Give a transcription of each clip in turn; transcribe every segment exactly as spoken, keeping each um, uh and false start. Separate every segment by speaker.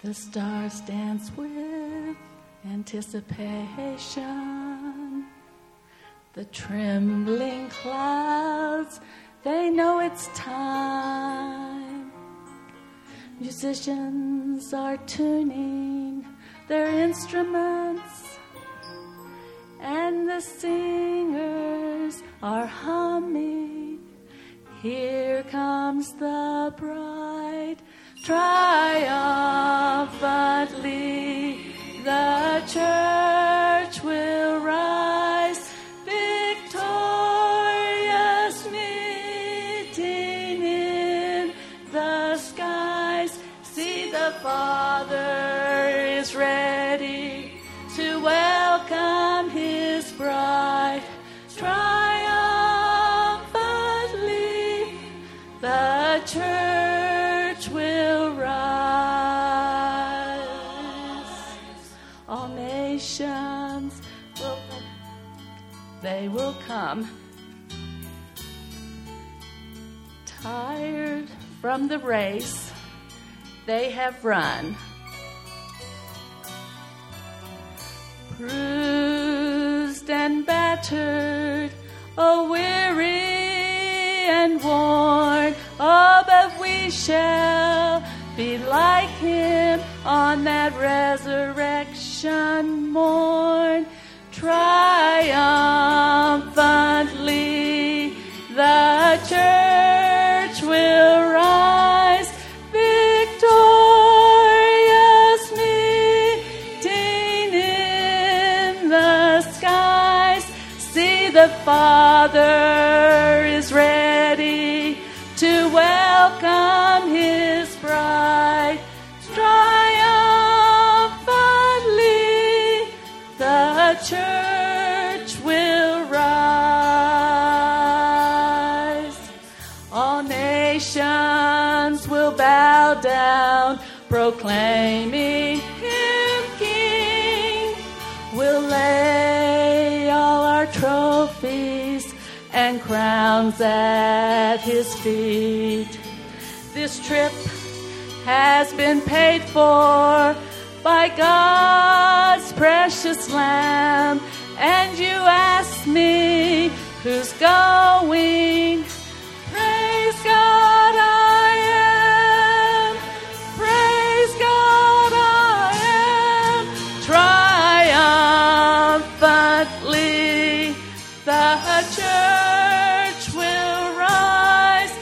Speaker 1: The stars dance with anticipation. The trembling clouds, they know it's time. Musicians are tuning their instruments, and the singers are humming. Here comes the bride, triumphantly. The church will rise, victorious, meeting in the skies. See, the Father is ready to welcome his bride. Triumphantly, the church will rise. All nations will come. They will come. Tired from the race they have run. Bruised and battered, oh, weary and worn, oh, but we shall be like him on that resurrection morn. Triumphantly, the church will rise, victorious, meeting in the skies. See, the Father is ready to welcome his bride. Triumphantly, the church will rise. All nations will bow down, proclaiming him King. We'll lay all our trophies and crowns at his feet. This trip has been paid for by God's precious Lamb. And you ask me, who's going? Praise God, I am. Praise God, I am. Triumphantly, the church will rise,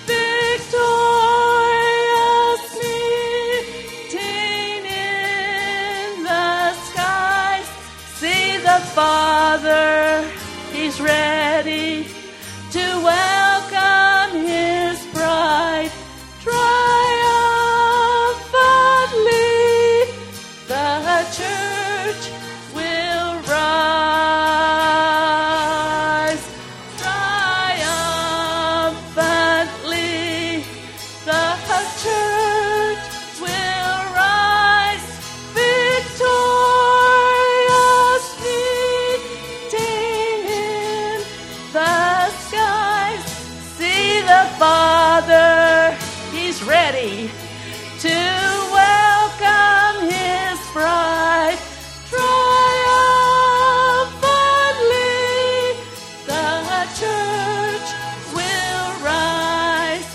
Speaker 1: victorious, meeting in the skies. See, the Father, he's ready to welcome his bride. Triumphantly, the church will rise. Triumphantly, the church will rise, victorious, meeting in the skies. See, the Father, he's ready to welcome his bride. Triumphantly, the church will rise.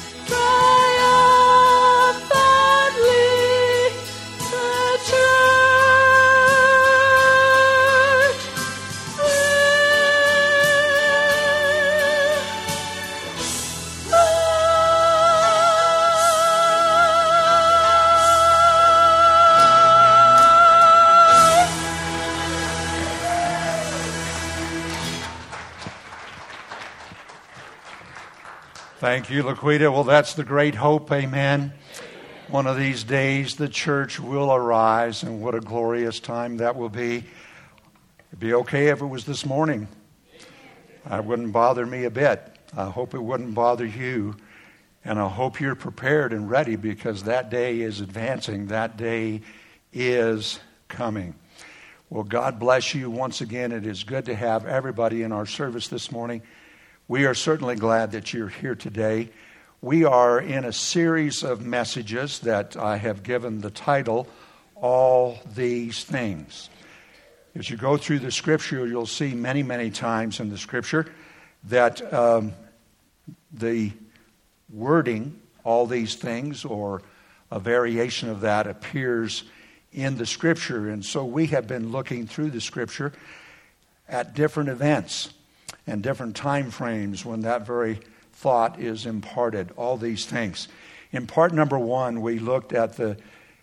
Speaker 1: Triumphantly, the church will
Speaker 2: Thank you, Laquita. Well, that's the great hope. Amen. One of these days, the church will arise, and what a glorious time that will be. It'd be okay if it was this morning. It wouldn't bother me a bit. I hope it wouldn't bother you. And I hope you're prepared and ready, because that day is advancing. That day is coming. Well, God bless you once again. It is good to have everybody in our service this morning. We are certainly glad that you're here today. We are in a series of messages that I have given the title, All These Things. As you go through the Scripture, you'll see many, many times in the Scripture that um, the wording, all these things, or a variation of that appears in the Scripture. And so we have been looking through the Scripture at different events and different time frames when that very thought is imparted, all these things. In part number one, we looked at the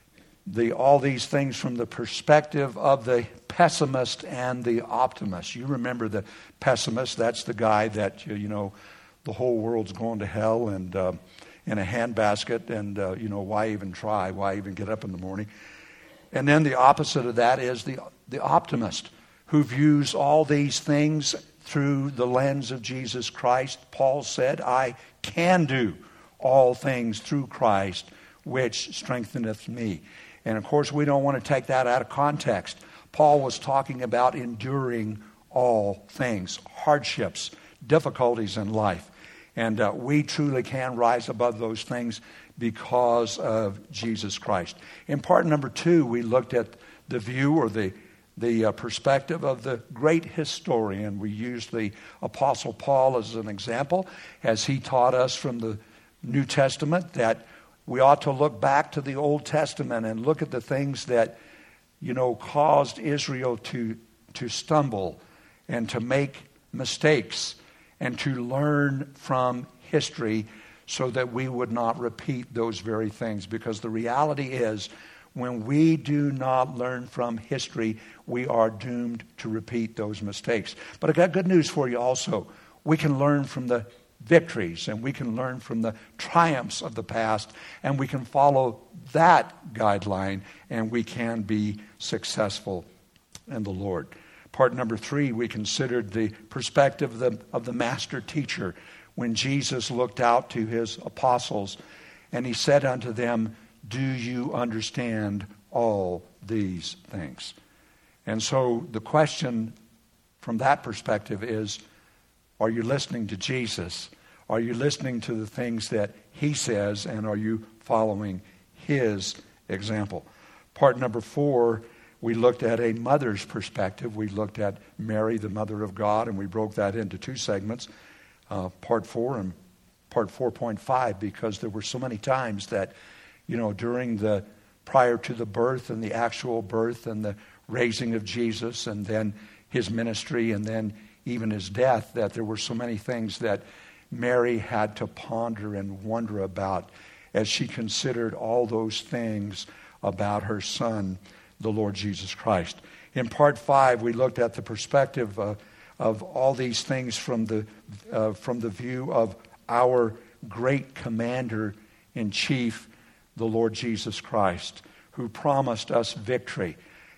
Speaker 2: the all these things from the perspective of the pessimist and the optimist. You remember the pessimist, that's the guy that, you know, the whole world's going to hell and uh, in a handbasket, and, uh, you know, why even try? Why even get up in the morning? And then the opposite of that is the the optimist, who views all these things through the lens of Jesus Christ. Paul said, I can do all things through Christ, which strengtheneth me. And of course, we don't want to take that out of context. Paul was talking about enduring all things, hardships, difficulties in life. And uh, we truly can rise above those things because of Jesus Christ. In part number two, we looked at the view or the the uh, perspective of the great historian. We used the Apostle Paul as an example, as he taught us from the New Testament that we ought to look back to the Old Testament and look at the things that, you know, caused Israel to to stumble and to make mistakes and to learn from history so that we would not repeat those very things. Because the reality is, when we do not learn from history, we are doomed to repeat those mistakes. But I got good news for you also. We can learn from the victories, and we can learn from the triumphs of the past, and we can follow that guideline, and we can be successful in the Lord. Part number three, we considered the perspective of the, of the master teacher when Jesus looked out to his apostles, and he said unto them, do you understand all these things? And so the question from that perspective is, are you listening to Jesus? Are you listening to the things that he says, and are you following his example? Part number four, we looked at a mother's perspective. We looked at Mary, the mother of God, and we broke that into two segments, uh, part four and part four point five, because there were so many times that, you know, during the, prior to the birth and the actual birth and the raising of Jesus and then his ministry and then even his death, that there were so many things that Mary had to ponder and wonder about as she considered all those things about her son, the Lord Jesus Christ. In part five, we looked at the perspective uh, of all these things from the, uh, from the view of our great commander-in-chief, the Lord Jesus Christ, who promised us victory.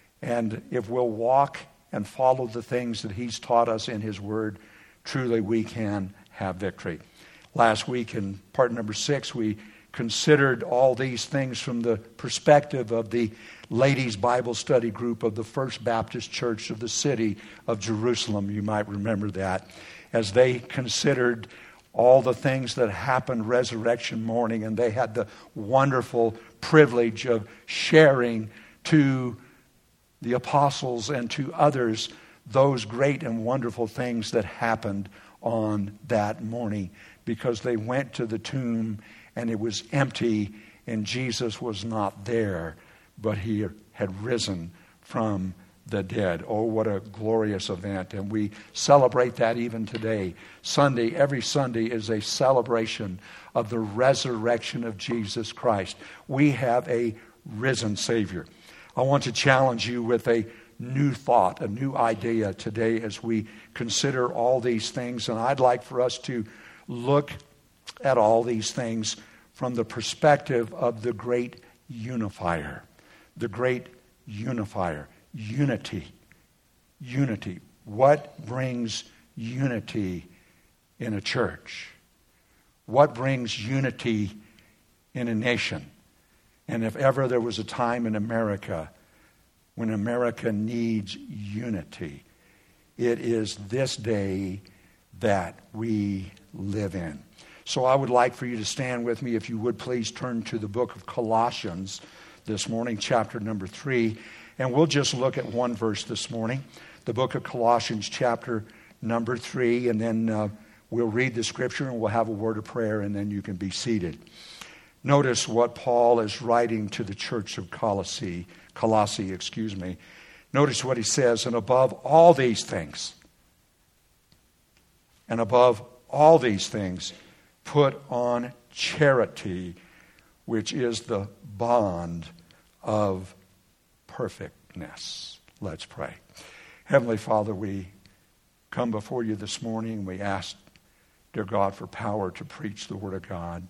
Speaker 2: And if we'll walk and follow the things that he's taught us in his word, truly we can have victory. Last week in part number six, we considered all these things from the perspective of the ladies' Bible study group of the First Baptist Church of the city of Jerusalem. You might remember that, as they considered all the things that happened resurrection morning, and they had the wonderful privilege of sharing to the apostles and to others those great and wonderful things that happened on that morning, because they went to the tomb and it was empty and Jesus was not there, but he had risen from the dead. Oh, what a glorious event. And we celebrate that even today. Sunday, every Sunday is a celebration of the resurrection of Jesus Christ. We have a risen Savior. I want to challenge you with a new thought, a new idea today as we consider all these things. And I'd like for us to look at all these things from the perspective of the great unifier. The great unifier. Unity. Unity. What brings unity in a church? What brings unity in a nation? And if ever there was a time in America when America needs unity, it is this day that we live in. So I would like for you to stand with me. If you would please turn to the book of Colossians this morning, chapter number three. And we'll just look at one verse this morning. The book of Colossians, chapter number three. And then uh, we'll read the scripture and we'll have a word of prayer, and then you can be seated. Notice what Paul is writing to the church of Colossae, Colossae, excuse me. Notice what he says, and above all these things, and above all these things, put on charity, which is the bond of perfectness. Let's pray. Heavenly Father, we come before you this morning. We ask, dear God, for power to preach the Word of God.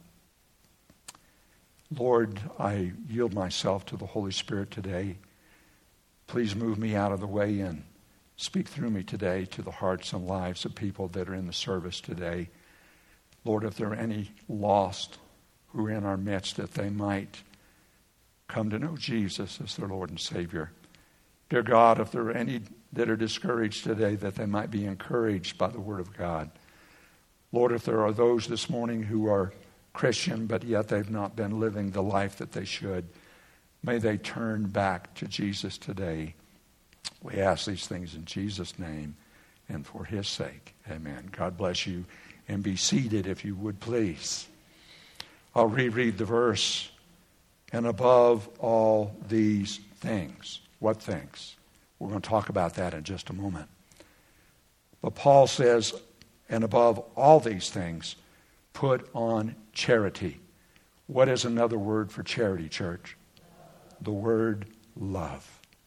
Speaker 2: Lord, I yield myself to the Holy Spirit today. Please move me out of the way and speak through me today to the hearts and lives of people that are in the service today. Lord, if there are any lost who are in our midst, that they might come to know Jesus as their Lord and Savior. Dear God, if there are any that are discouraged today, that they might be encouraged by the Word of God. Lord, if there are those this morning who are Christian, but yet they've not been living the life that they should, may they turn back to Jesus today. We ask these things in Jesus' name and for His sake. Amen. God bless you. And be seated if you would, please. I'll reread the verse. And above all these things. What things? We're going to talk about that in just a moment. But Paul says, and above all these things, put on charity. What is another word for charity, church? The word love.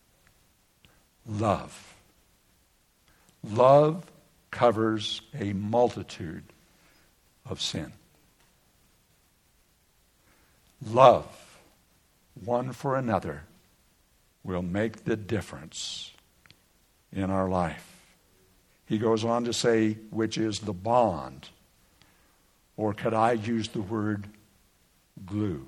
Speaker 2: Love. Love covers a multitude of sin. Love one for another will make the difference in our life. He goes on to say, which is the bond, or could I use the word glue?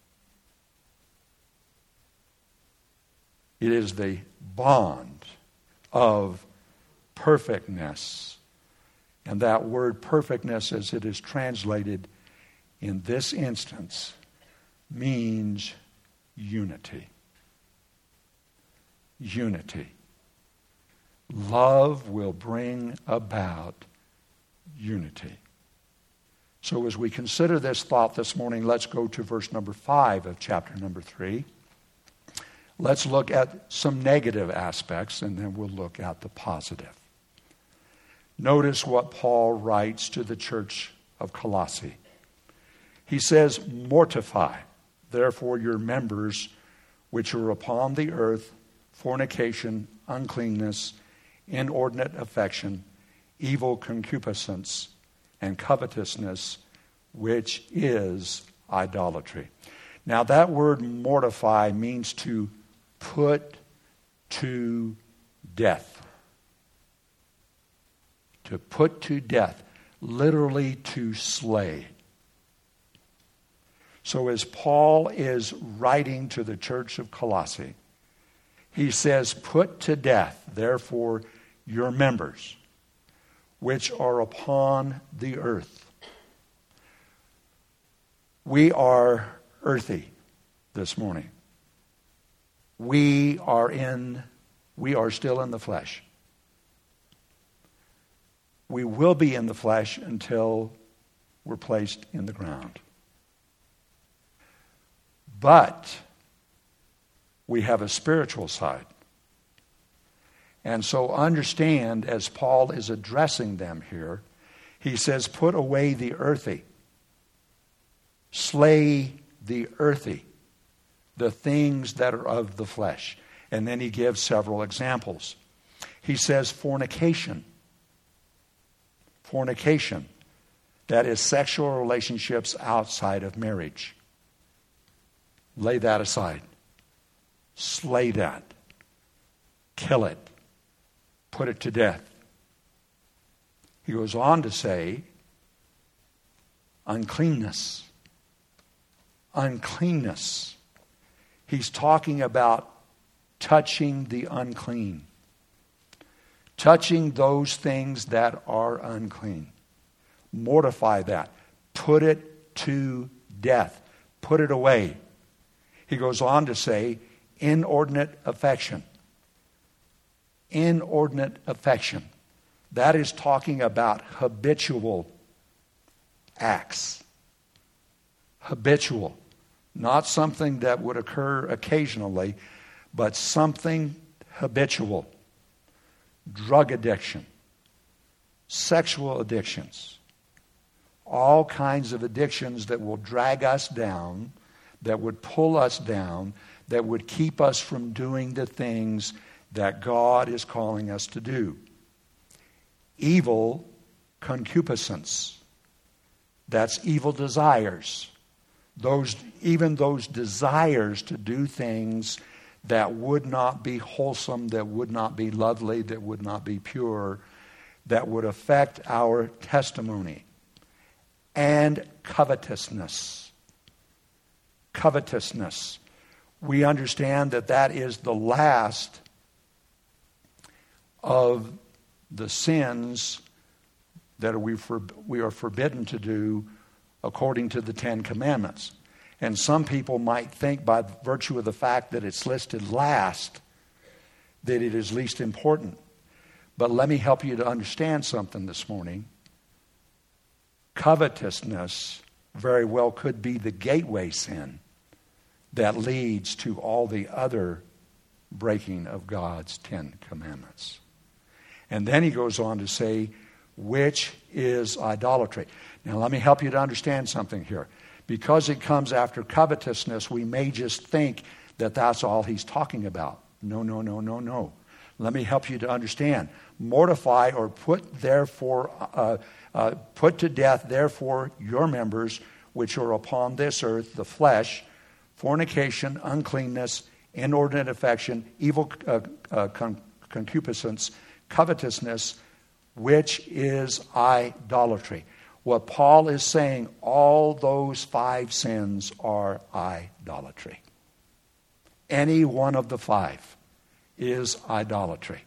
Speaker 2: It is the bond of perfectness. And that word perfectness, as it is translated in this instance, means unity. Unity. Love will bring about unity. So as we consider this thought this morning, let's go to verse number five of chapter number three. Let's look at some negative aspects, and then we'll look at the positive. Notice what Paul writes to the church of Colossae. He says, mortify, therefore, your members which are upon the earth, fornication, uncleanness, inordinate affection, evil concupiscence, and covetousness, which is idolatry. Now that word mortify means to put to death. To put to death, literally to slay. So as Paul is writing to the church of Colossae, he says, put to death, therefore, your members, which are upon the earth. We are earthy this morning. We are in, we are still in the flesh. We will be in the flesh until we're placed in the ground. But we have a spiritual side. And so understand, as Paul is addressing them here, he says, put away the earthy. Slay the earthy, the things that are of the flesh. And then he gives several examples. He says fornication. Fornication, that is sexual relationships outside of marriage. Lay that aside. Slay that. Kill it. Put it to death. He goes on to say, uncleanness. Uncleanness. He's talking about touching the unclean. Touching those things that are unclean. Mortify that. Put it to death. Put it away. He goes on to say, inordinate affection. Inordinate affection. That is talking about habitual acts. Habitual. Not something that would occur occasionally, but something habitual. Drug addiction. Sexual addictions. All kinds of addictions that will drag us down, that would pull us down, that would keep us from doing the things that God is calling us to do. Evil concupiscence. That's evil desires. Those, even those desires to do things that would not be wholesome, that would not be lovely, that would not be pure, that would affect our testimony. And covetousness. Covetousness. We understand that that is the last of the sins that we, for, we are forbidden to do according to the Ten Commandments. And some people might think by virtue of the fact that it's listed last that it is least important. But let me help you to understand something this morning. Covetousness very well could be the gateway sin that leads to all the other breaking of God's Ten Commandments. And then he goes on to say, which is idolatry. Now let me help you to understand something here. Because it comes after covetousness, we may just think that that's all he's talking about. No, no, no, no, no. Let me help you to understand. Mortify or put therefore, uh, uh, put to death therefore your members which are upon this earth, the flesh, fornication, uncleanness, inordinate affection, evil uh, uh, con- concupiscence, covetousness, which is idolatry. What Paul is saying, all those five sins are idolatry. Any one of the five is idolatry.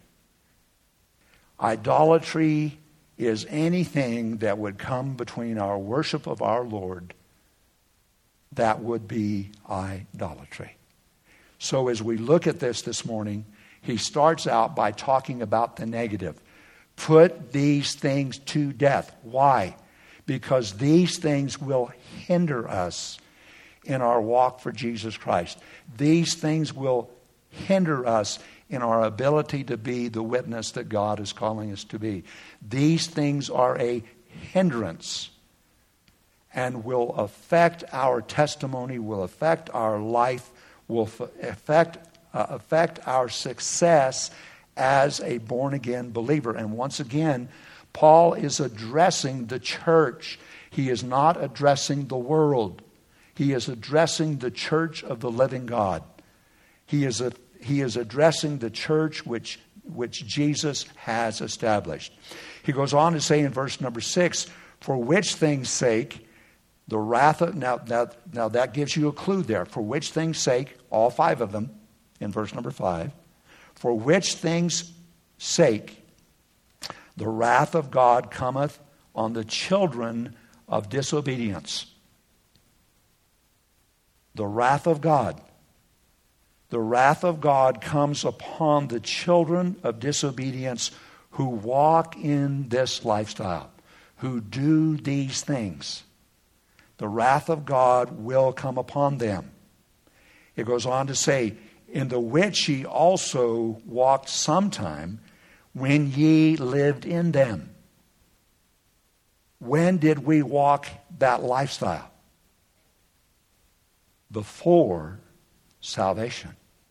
Speaker 2: Idolatry is anything that would come between our worship of our Lord. That would be idolatry. So as we look at this this morning, he starts out by talking about the negative. Put these things to death. Why? Because these things will hinder us in our walk for Jesus Christ. These things will hinder us in our ability to be the witness that God is calling us to be. These things are a hindrance and will affect our testimony, will affect our life, will affect, uh, affect our success as a born-again believer. And once again, Paul is addressing the church. He is not addressing the world. He is addressing the church of the living God. He is a, he is addressing the church which, which Jesus has established. He goes on to say in verse number six, for which things' sake the wrath of... Now, now, now that gives you a clue there. For which things' sake, all five of them, in verse number five, for which things' sake the wrath of God cometh on the children of disobedience. The wrath of God. The wrath of God comes upon the children of disobedience who walk in this lifestyle, who do these things. The wrath of God will come upon them. It goes on to say, in the which ye also walked sometime when ye lived in them. When did we walk that lifestyle? Before salvation.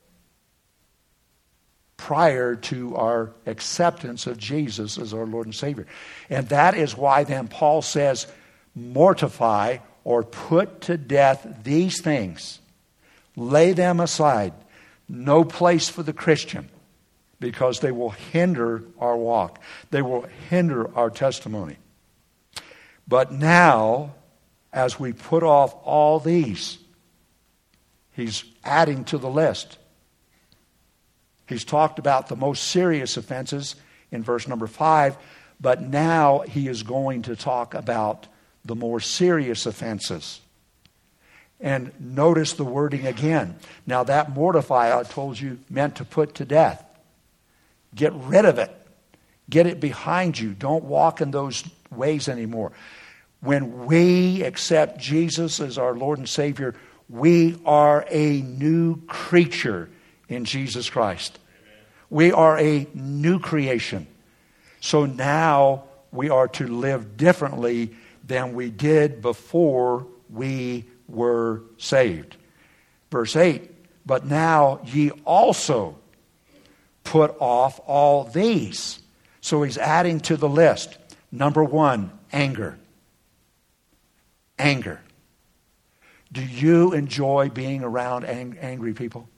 Speaker 2: Prior to our acceptance of Jesus as our Lord and Savior. And that is why then Paul says, mortify or put to death these things. Lay them aside. No place for the Christian. Because they will hinder our walk. They will hinder our testimony. But now, as we put off all these, he's adding to the list. He's talked about the most serious offenses in verse number five, but now he is going to talk about the more serious offenses. And notice the wording again. Now that mortify, I told you, meant to put to death. Get rid of it. Get it behind you. Don't walk in those ways anymore. When we accept Jesus as our Lord and Savior, we are a new creature in Jesus Christ. We are a new creation. So now we are to live differently than we did before we were saved. Verse eight, but now ye also put off all these. So he's adding to the list. Number one, anger. Anger. Do you enjoy being around ang- angry people?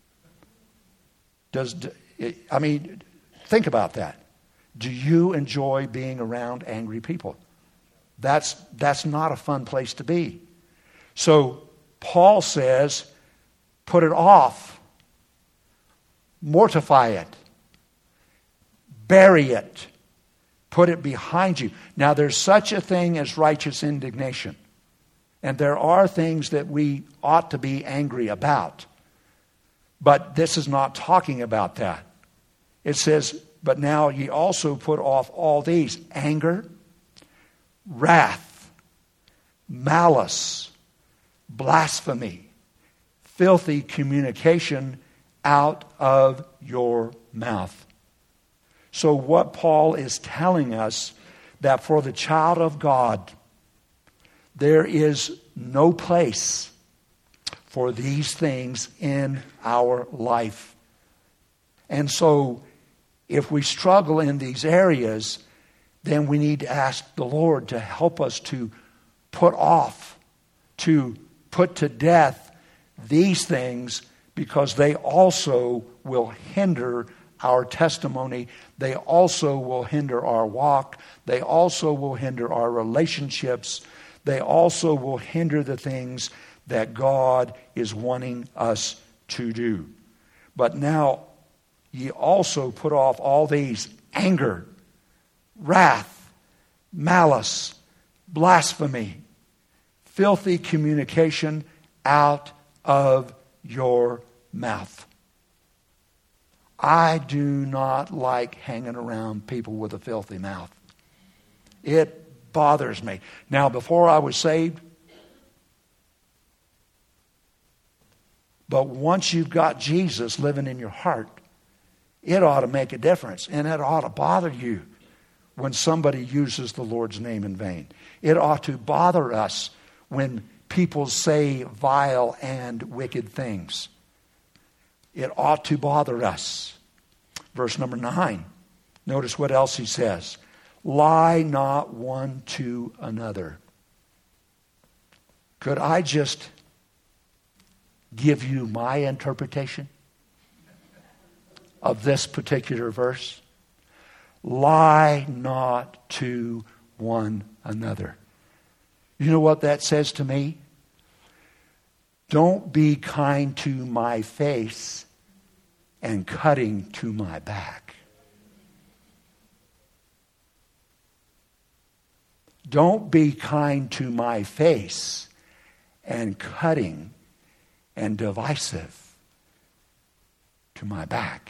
Speaker 2: Does I mean, think about that. Do you enjoy being around angry people? That's that's not a fun place to be. So Paul says, put it off. Mortify it. Bury it. Put it behind you. Now there's such a thing as righteous indignation. And there are things that we ought to be angry about. But this is not talking about that. It says, but now ye also put off all these: anger, wrath, malice, blasphemy, filthy communication out of your mouth. So what Paul is telling us, that for the child of God, there is no place for these things in our life. And so if we struggle in these areas, then we need to ask the Lord to help us to put off, to put to death these things, because they also will hinder our testimony. They also will hinder our walk. They also will hinder our relationships. They also will hinder the things that God is wanting us to do. But now ye also put off all these: anger, wrath, malice, blasphemy, filthy communication out of your mouth. I do not like hanging around people with a filthy mouth. It bothers me. Now, before I was saved, but once you've got Jesus living in your heart, it ought to make a difference, and it ought to bother you when somebody uses the Lord's name in vain. It ought to bother us when people say vile and wicked things. It ought to bother us. Verse number nine. Notice what else he says. Lie not one to another. Could I just give you my interpretation of this particular verse? Lie not to one another. You know what that says to me? Don't be kind to my face and cutting to my back. Don't be kind to my face and cutting and divisive to my back.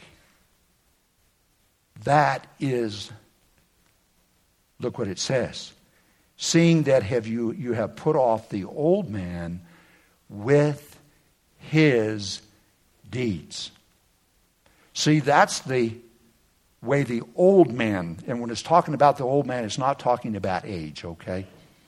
Speaker 2: That is, look what it says. Seeing that have you, you have put off the old man with his deeds. See, that's the way the old man, and when it's talking about the old man, it's not talking about age, okay?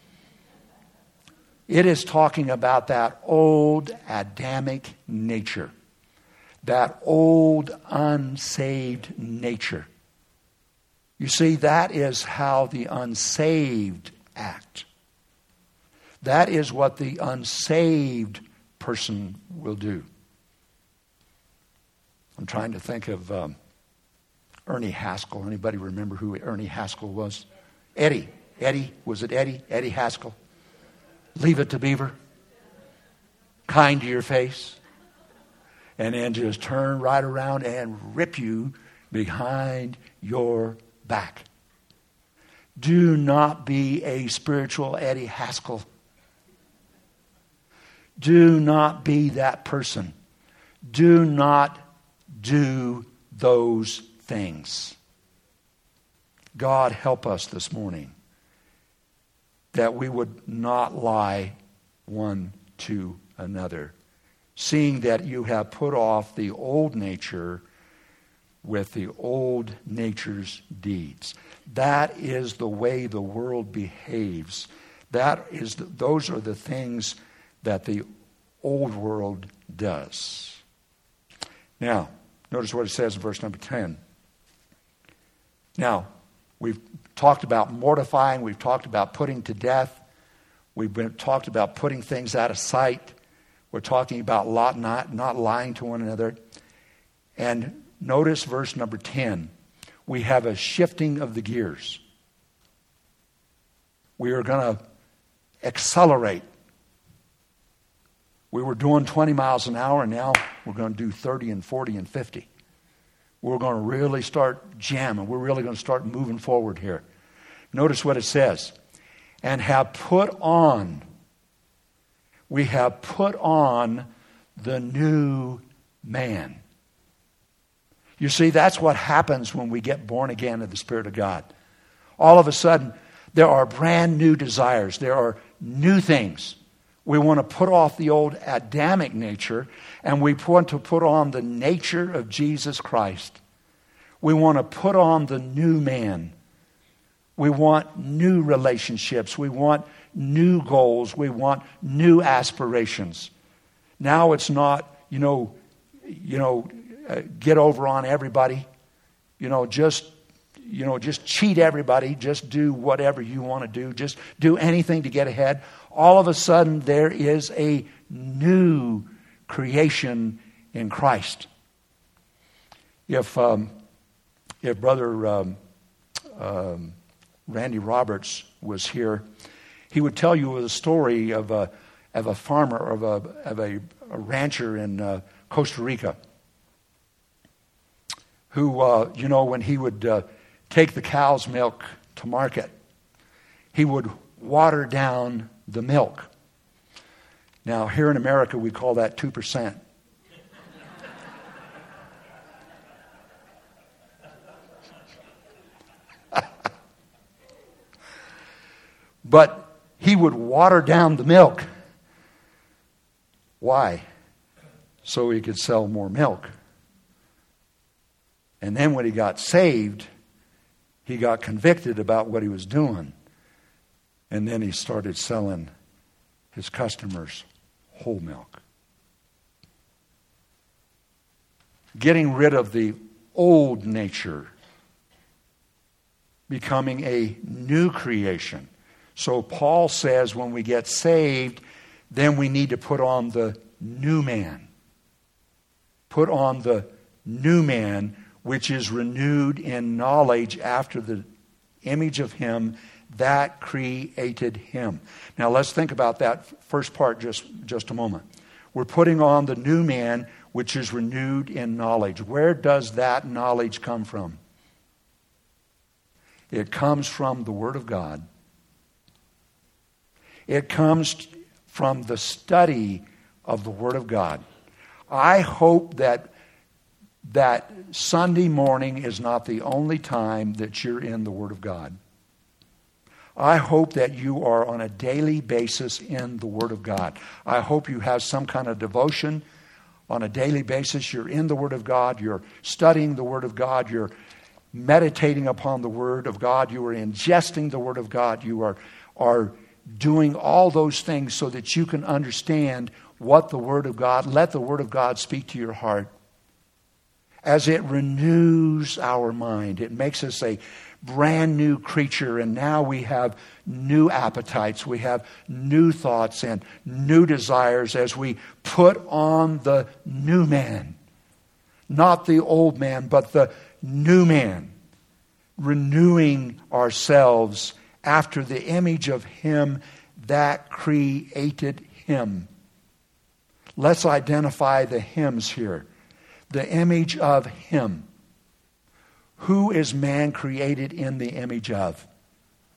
Speaker 2: It is talking about that old Adamic nature, that old unsaved nature. You see, that is how the unsaved act. That is what the unsaved person will do. I'm trying to think of um, Ernie Haskell. Anybody remember who Ernie Haskell was? Eddie. Eddie. Was it Eddie? Eddie Haskell. Leave it to Beaver. Kind to your face. And then just turn right around and rip you behind your back. Do not be a spiritual Eddie Haskell. Do not be that person. Do not do those things. God, help us this morning that we would not lie one to another, seeing that you have put off the old nature with the old nature's deeds. That is the way the world behaves. That is the, those are the things that the old world does. Now, notice what it says in verse number ten. Now, we've talked about mortifying. We've talked about putting to death. We've been talked about putting things out of sight. We're talking about lot not, not lying to one another. And notice verse number ten. We have a shifting of the gears. We are going to accelerate. We were doing twenty miles an hour, and now we're going to do thirty and forty and fifty. We're going to really start jamming. We're really going to start moving forward here. Notice what it says. And have put on, we have put on the new man. You see, that's what happens when we get born again of the Spirit of God. All of a sudden, there are brand new desires. There are new things. We want to put off the old Adamic nature, and we want to put on the nature of Jesus Christ. We want to put on the new man. We want new relationships. We want new goals. We want new aspirations. Now it's not, you know, you know, uh, get over on everybody. You know, just, you know, just cheat everybody. Just do whatever you want to do. Just do anything to get ahead. All of a sudden, there is a new creation in Christ. If um, if Brother um, um, Randy Roberts was here, he would tell you a story of a of a farmer, of a of a, a rancher in uh, Costa Rica, who uh, you know when he would uh, take the cow's milk to market, he would water down the milk. Now, here in America, we call that two percent. But he would water down the milk. Why? So he could sell more milk. And then when he got saved, he got convicted about what he was doing. And then he started selling his customers whole milk. Getting rid of the old nature. Becoming a new creation. So Paul says when we get saved, then we need to put on the new man. Put on the new man, which is renewed in knowledge after the image of him that created him. Now let's think about that first part just, just a moment. We're putting on the new man, which is renewed in knowledge. Where does that knowledge come from? It comes from the Word of God. It comes from the study of the Word of God. I hope that that Sunday morning is not the only time that you're in the Word of God. I hope that you are on a daily basis in the Word of God. I hope you have some kind of devotion on a daily basis. You're in the Word of God. You're studying the Word of God. You're meditating upon the Word of God. You are ingesting the Word of God. You are, are doing all those things so that you can understand what the Word of God, let the Word of God speak to your heart. As it renews our mind, it makes us a brand new creature, and now we have new appetites, we have new thoughts and new desires as we put on the new man. Not the old man, but the new man. Renewing ourselves after the image of him that created him. Let's identify the hymns here. The image of him. Who is man created in the image of?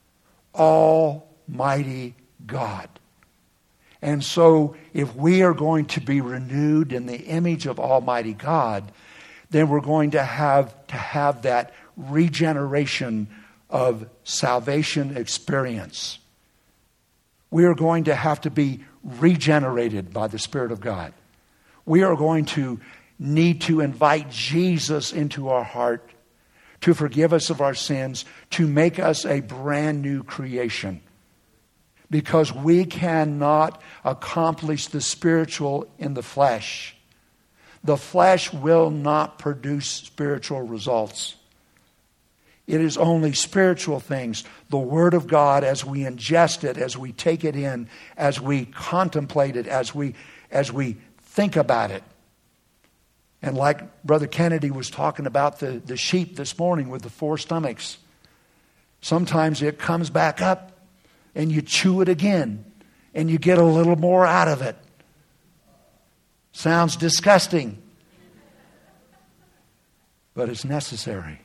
Speaker 2: Almighty God. And so if we are going to be renewed in the image of Almighty God, then we're going to have to have that regeneration of salvation experience. We are going to have to be regenerated by the Spirit of God. We are going to need to invite Jesus into our heart to forgive us of our sins, to make us a brand new creation. Because we cannot accomplish the spiritual in the flesh. The flesh will not produce spiritual results. It is only spiritual things. The Word of God, as we ingest it, as we take it in, as we contemplate it, as we, as we think about it. And like Brother Kennedy was talking about the, the sheep this morning with the four stomachs. Sometimes it comes back up and you chew it again and you get a little more out of it. Sounds disgusting. But it's necessary.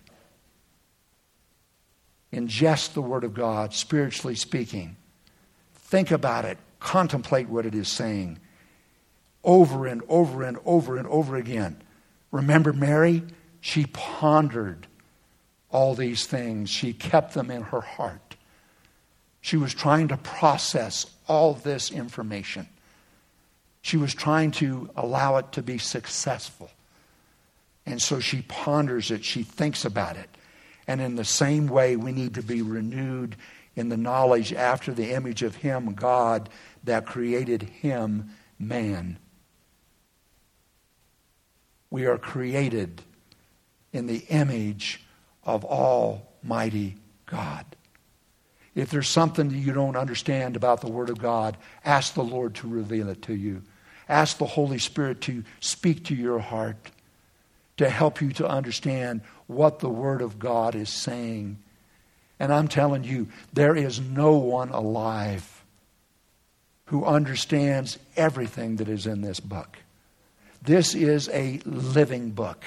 Speaker 2: Ingest the Word of God, spiritually speaking. Think about it. Contemplate what it is saying. Over and over and over and over again. Remember Mary? She pondered all these things. She kept them in her heart. She was trying to process all this information. She was trying to allow it to be successful. And so she ponders it. She thinks about it. And in the same way, we need to be renewed in the knowledge after the image of Him, God, that created Him, man. We are created in the image of Almighty God. If there's something that you don't understand about the Word of God, ask the Lord to reveal it to you. Ask the Holy Spirit to speak to your heart, to help you to understand what the Word of God is saying. And I'm telling you, there is no one alive who understands everything that is in this book. This is a living book.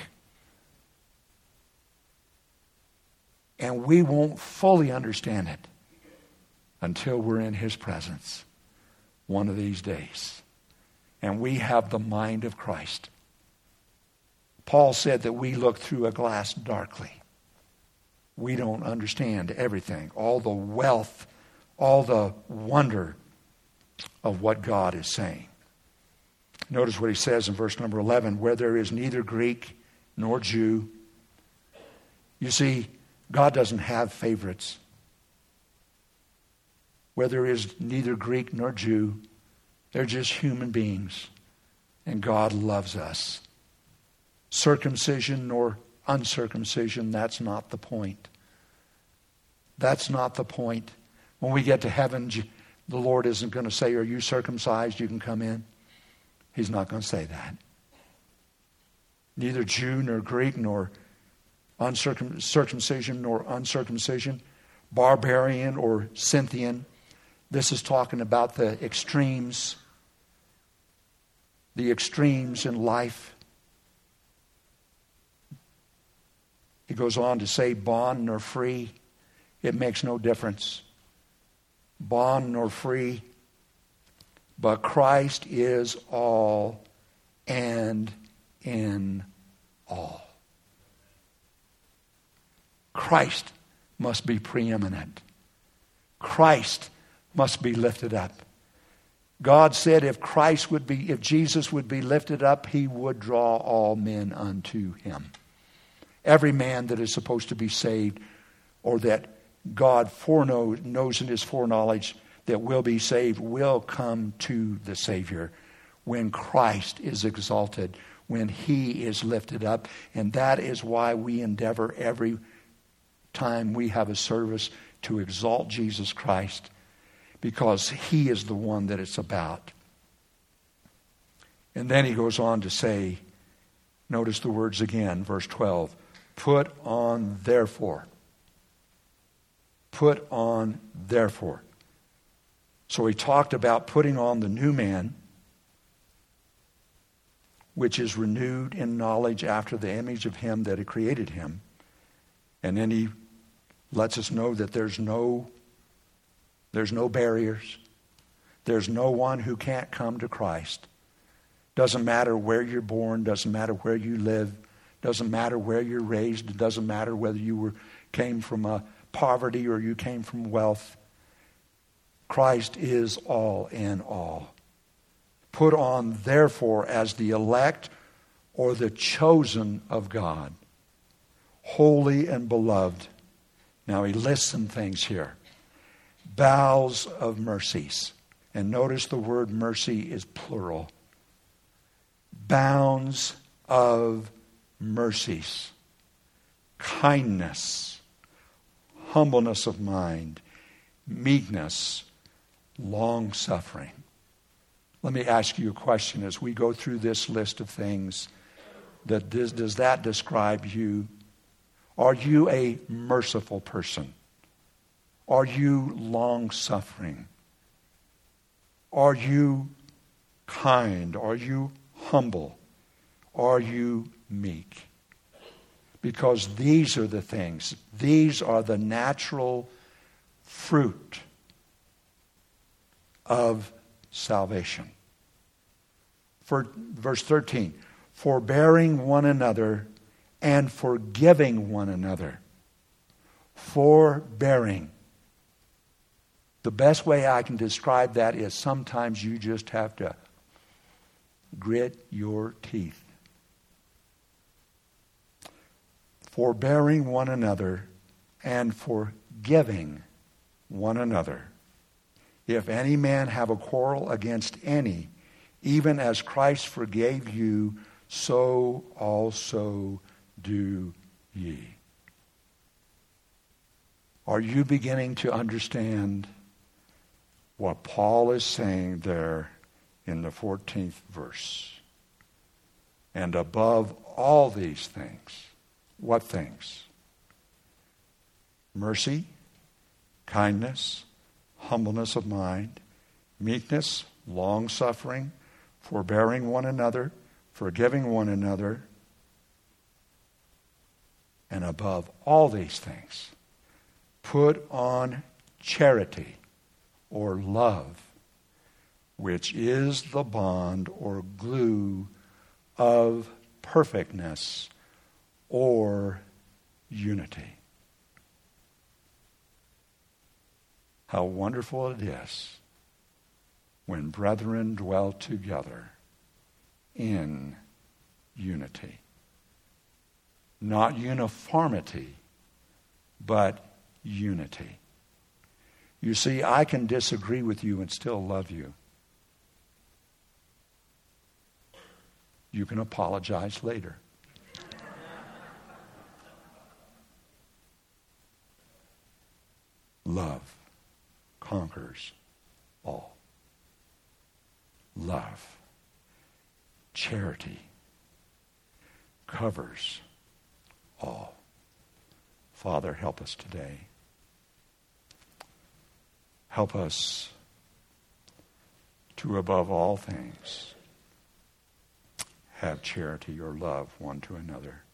Speaker 2: And we won't fully understand it until we're in His presence one of these days. And we have the mind of Christ. Paul said that we look through a glass darkly. We don't understand everything, all the wealth, all the wonder of what God is saying. Notice what he says in verse number eleven, where there is neither Greek nor Jew. You see, God doesn't have favorites. Where there is neither Greek nor Jew, they're just human beings. And God loves us. Circumcision nor uncircumcision, that's not the point. That's not the point. When we get to heaven, the Lord isn't going to say, are you circumcised? You can come in. He's not going to say that. Neither Jew nor Greek nor uncircumcision nor uncircumcision, barbarian or Scythian. This is talking about the extremes. The extremes in life. He goes on to say bond nor free. It makes no difference. Bond nor free. But Christ is all and in all. Christ must be preeminent. Christ must be lifted up. God said if Christ would be, if Jesus would be lifted up, He would draw all men unto Him. Every man that is supposed to be saved, or that God foreknows knows in His foreknowledge that will be saved, will come to the Savior when Christ is exalted, when He is lifted up. And that is why we endeavor every time we have a service to exalt Jesus Christ, because He is the one that it's about. And then he goes on to say, notice the words again, verse twelve, put on therefore. Put on therefore. So he talked about putting on the new man, which is renewed in knowledge after the image of Him that had created him. And then he lets us know that there's no There's no barriers. There's no one who can't come to Christ. Doesn't matter where you're born, doesn't matter where you live, doesn't matter where you're raised, it doesn't matter whether you were came from a poverty or you came from wealth. Christ is all in all. Put on, therefore, as the elect or the chosen of God, holy and beloved. Now he lists some things here. Bowels of mercies. And notice the word mercy is plural. Bounds of mercies. Kindness. Humbleness of mind. Meekness. Long-suffering. Let me ask you a question as we go through this list of things. That does, does that describe you? Are you a merciful person? Are you long-suffering? Are you kind? Are you humble? Are you meek? Because these are the things. These are the natural fruit of salvation. For verse thirteen, forbearing one another and forgiving one another. Forbearing. The best way I can describe that is sometimes you just have to grit your teeth. Forbearing one another and forgiving one another. If any man have a quarrel against any, even as Christ forgave you, so also do ye. Are you beginning to understand what Paul is saying there in the fourteenth verse? And above all these things, what things? Mercy, kindness, humbleness of mind, meekness, long-suffering, forbearing one another, forgiving one another, and above all these things, put on charity or love, which is the bond or glue of perfectness or unity. How wonderful it is when brethren dwell together in unity. Not uniformity, but unity. You see, I can disagree with you and still love you. You can apologize later. Love conquers all. Love, charity, covers all. Father, help us today. Help us to, above all things, have charity or love one to another.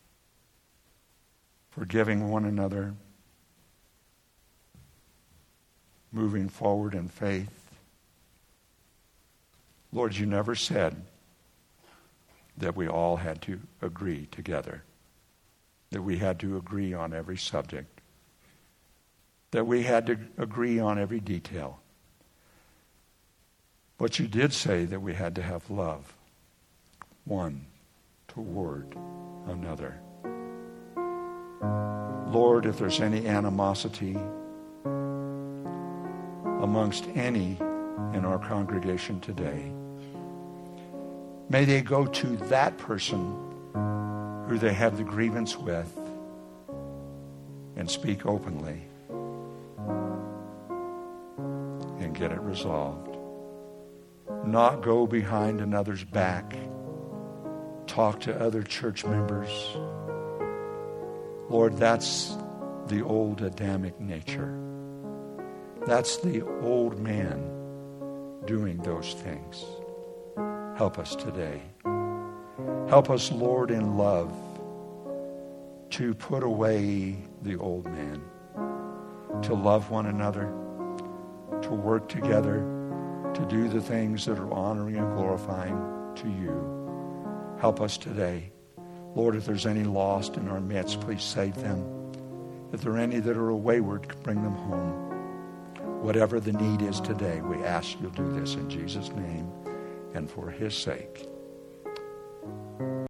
Speaker 2: Forgiving one another, moving forward in faith. Lord, you never said that we all had to agree together, that we had to agree on every subject, that we had to agree on every detail. But you did say that we had to have love one toward another. Lord, if there's any animosity amongst any in our congregation today, may they go to that person who they have the grievance with and speak openly and get it resolved. Not go behind another's back, talk to other church members. Lord, that's the old Adamic nature. That's the old man doing those things. Help us today. Help us, Lord, in love to put away the old man, to love one another, to work together to do the things that are honoring and glorifying to you. Help us today. Lord, if there's any lost in our midst, please save them. If there are any that are wayward, bring them home. Whatever the need is today, we ask you'll do this in Jesus' name and for his sake.